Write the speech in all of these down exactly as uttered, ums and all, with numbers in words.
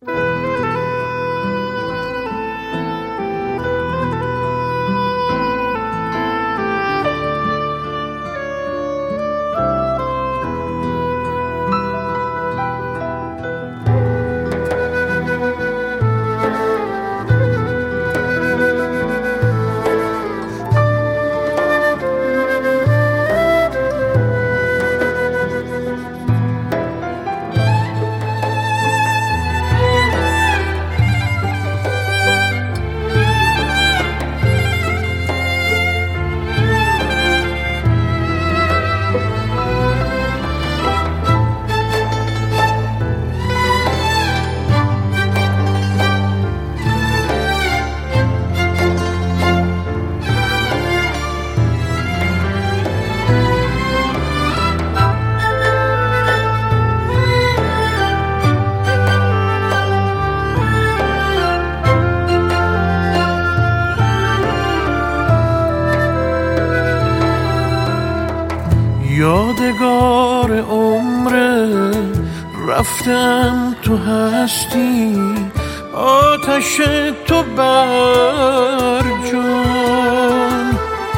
یادگار عمره رفتم تو هستی، آتش تو بر جان،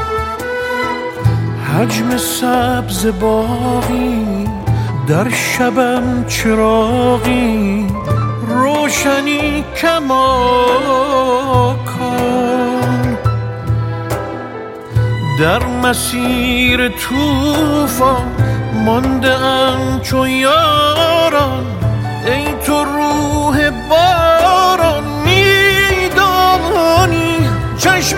حجم سبز باغی در شبم چراغی، روشنی کماکان، در مسیر طوفان مانده ام چو یاران، ای تو روح باران، میدانی چشم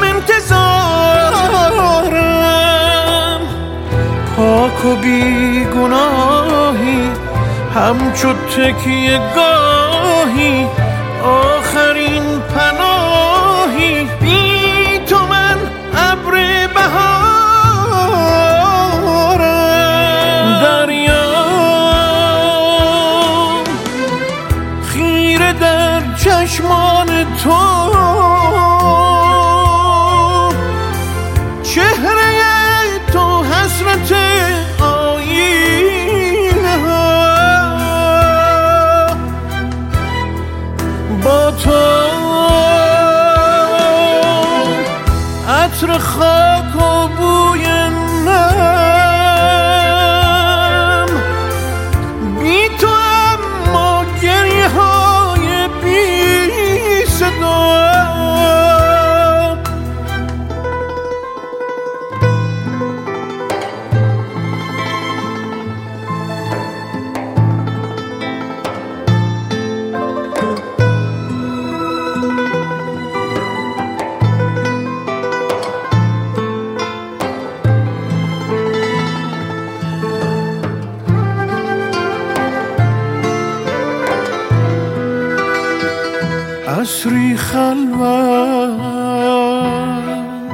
انتظارم، پاک و بیگناهی همچو تکیه گاهی، آخرین پناهی، بی تو من ابر بهارم، دریام خیره در چشمان تو، چهره تو حسرت آینه ها، با تو عطر خاک و بوی نم، بی تو اما گریه های بی صدا، عصری خلوت،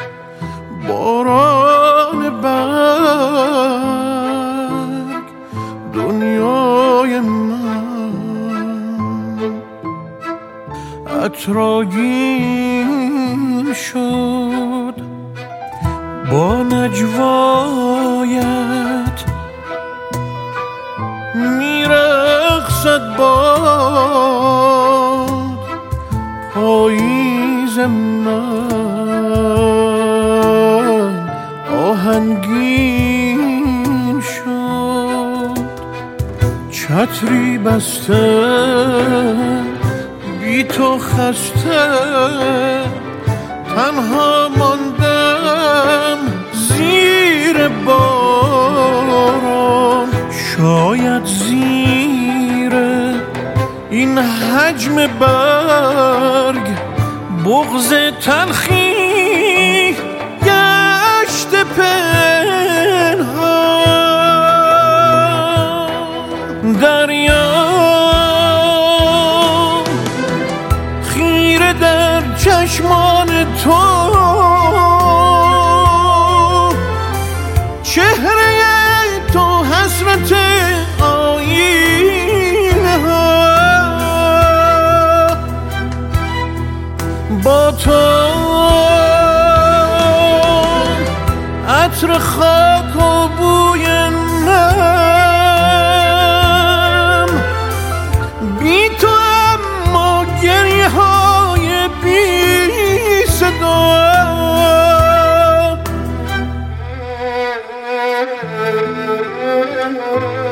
باران برگ، دنیای من عطرآگین شد با نجوایت، میرقصد باد پاییز من، آهنگین شد چتری بسته، بی تو خسته تنها ماندم زیر باران، شاید زیر این حجم برگ بغض تلخی گشت پنهان، دریام خیره در چشمان تو، چهره تو حسرت آینه ها، با تو عطر خاک و بوی نم، بی تو من